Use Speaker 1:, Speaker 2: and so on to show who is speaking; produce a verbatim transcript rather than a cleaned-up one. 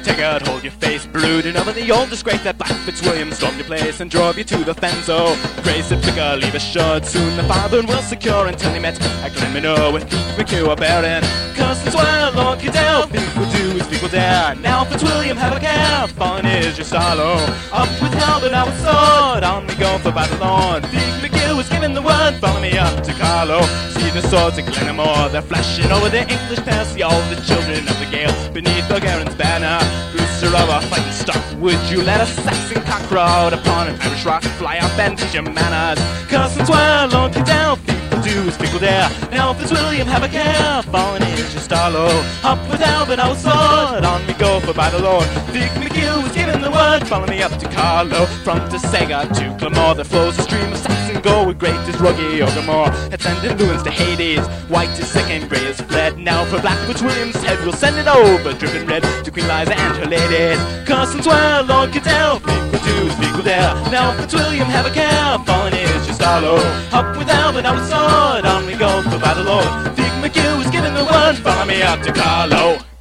Speaker 1: take it, hold your face, brooding over the old disgrace that Black Fitzwilliam stormed your place and drove you to the fence. Oh, Grace and Flicker, leave assured, soon the father will secure until he met a criminal with Keith McHugh bearing. Curson's well, Lord Cadell, think will do as people dare. Now Fitzwilliam, have a care, fun is your sorrow. Up with hell, and now with sword, on we go for Babylon. Big McHugh was given the word, follow me up to Carlo. See the swords at Glenamore, they're flashing over the English pass. See all the children of the Gale beneath O'Garen's banner. Booster of a fighting stock, would you let a Saxon cock crowd upon an Irish rock fly up and teach your manners? Curson's well, Lord Cadell, people do as people dare. Now Fitzwilliam, have a care, fallen is your Starlow. Up with Albert, our sword, on we go for Babylon. Big McHugh was given the word, follow me up to Carlo. From Dessega to Clamore, there flows a stream of Saxon gold with great as Ruggy Ogamore. It's sending Lewins to Hades, white is sick and grey is fled. Now for Black Fitzwilliam's head, we'll send it over, dripping red, to Queen Liza and her ladies. Curson's well, Lord Cadell, people do as people dare. Now Fitzwilliam, have a care, fallen is your Starlow. Up with Albert, our sword, on we go for Babylon. Big McHugh was given the word, follow me up to Carlo.